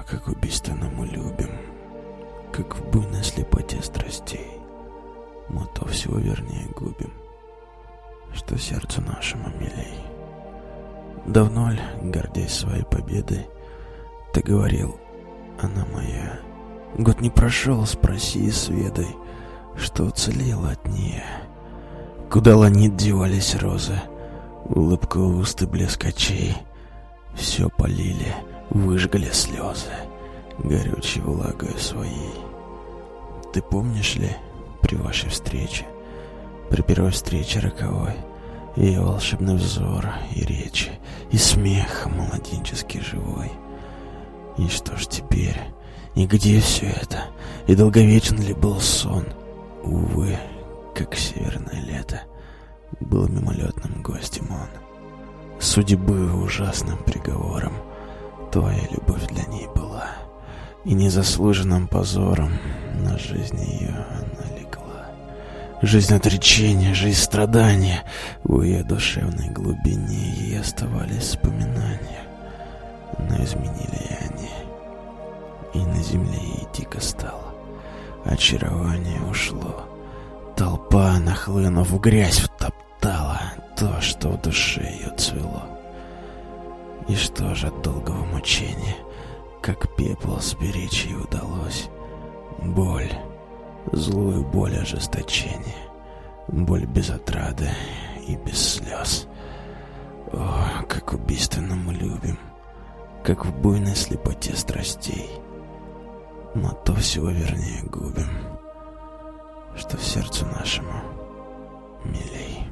как убийственно мы любим, как в буйной слепоте страстей, мы то всего вернее губим, что сердцу нашему милей. Давно ли, гордясь своей победой, ты говорил: она моя? Год не прошел, спроси и сведай, что уцелело от нее. Куда ланит девались розы, улыбка уст и блеск очей, все полили, выжгли слезы, горючей влагой своей. Ты помнишь ли, при вашей встрече, при первой встрече роковой, ее волшебный взор и речи, и смех младенческий живой? И что ж теперь, и где все это, и долговечен ли был сон? Увы, как северное лето, был мимолетным гостем он. Судьбы ужасным приговором твоя любовь для ней была, и незаслуженным позором на жизнь ее она легла. Жизнь отречения, жизнь страдания, в ее душевной глубине ей оставались вспоминания, но изменили они, и на земле ей дико стало, очарование ушло. Толпа, нахлынув в грязь, втоптала то, что в душе ее цвело. И что же от долгого мучения, как пепел сберечь ей удалось? Боль, злую боль ожесточения, боль без отрады и без слез. О, как убийственно мы любим, как в буйной слепоте страстей, но то всего вернее губим, что сердцу нашему милей.